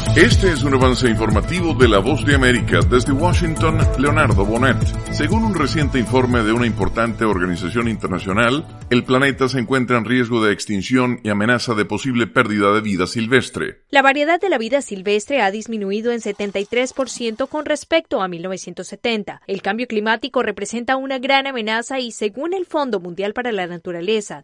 Este es un avance informativo de La Voz de América. Desde Washington, Leonardo Bonet. Según un reciente informe de una importante organización internacional, el planeta se encuentra en riesgo de extinción y amenaza de posible pérdida de vida silvestre. La variedad de la vida silvestre ha disminuido en 73% con respecto a 1970. El cambio climático representa una gran amenaza y, según el Fondo Mundial para la Naturaleza,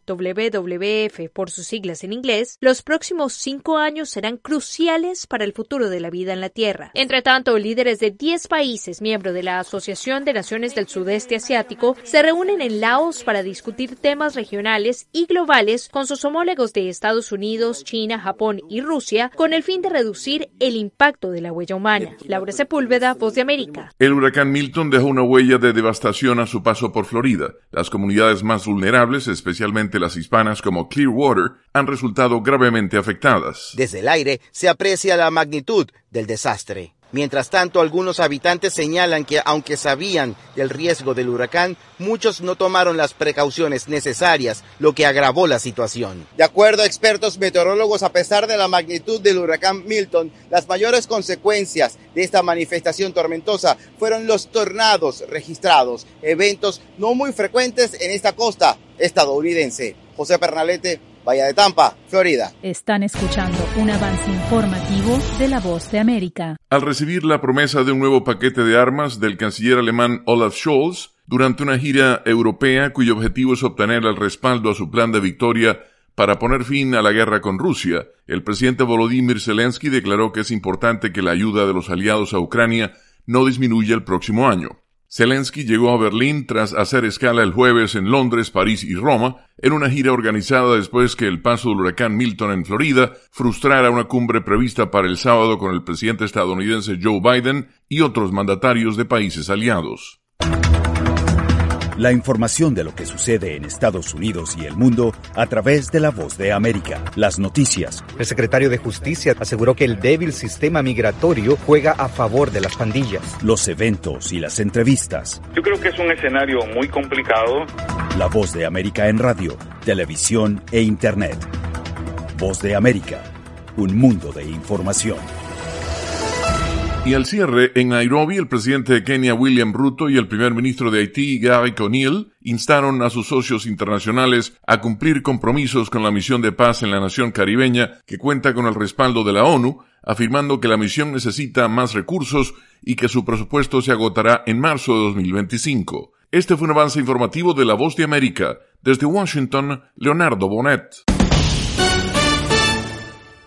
WWF por sus siglas en inglés, los próximos 5 años serán cruciales para el futuro de la vida en la Tierra. Entre tanto, líderes de 10 países miembros de la Asociación de Naciones del Sudeste Asiático se reúnen en Laos para discutir temas regionales y globales con sus homólogos de Estados Unidos, China, Japón y Rusia, con el fin de reducir el impacto de la huella humana. Laura Sepúlveda, Voz de América. El huracán Milton dejó una huella de devastación a su paso por Florida. Las comunidades más vulnerables, especialmente las hispanas como Clearwater, han resultado gravemente afectadas. Desde el aire se aprecia la magnitud del desastre. Mientras tanto, algunos habitantes señalan que, aunque sabían del riesgo del huracán, muchos no tomaron las precauciones necesarias, lo que agravó la situación. De acuerdo a expertos meteorólogos, a pesar de la magnitud del huracán Milton, las mayores consecuencias de esta manifestación tormentosa fueron los tornados registrados, eventos no muy frecuentes en esta costa estadounidense. José Pernalete, Bahía de Tampa, Florida. Están escuchando un avance informativo de La Voz de América. Al recibir la promesa de un nuevo paquete de armas del canciller alemán Olaf Scholz, durante una gira europea cuyo objetivo es obtener el respaldo a su plan de victoria para poner fin a la guerra con Rusia, el presidente Volodymyr Zelensky declaró que es importante que la ayuda de los aliados a Ucrania no disminuya el próximo año. Zelensky llegó a Berlín tras hacer escala el jueves en Londres, París y Roma, en una gira organizada después que el paso del huracán Milton en Florida frustrara una cumbre prevista para el sábado con el presidente estadounidense Joe Biden y otros mandatarios de países aliados. La información de lo que sucede en Estados Unidos y el mundo a través de La Voz de América. Las noticias. El secretario de Justicia aseguró que el débil sistema migratorio juega a favor de las pandillas. Los eventos y las entrevistas. Yo creo que es un escenario muy complicado. La Voz de América en radio, televisión e internet. Voz de América, un mundo de información. Y al cierre, en Nairobi, el presidente de Kenia, William Ruto, y el primer ministro de Haití, Garrick O'Neill, instaron a sus socios internacionales a cumplir compromisos con la misión de paz en la nación caribeña, que cuenta con el respaldo de la ONU, afirmando que la misión necesita más recursos y que su presupuesto se agotará en marzo de 2025. Este fue un avance informativo de La Voz de América. Desde Washington, Leonardo Bonet.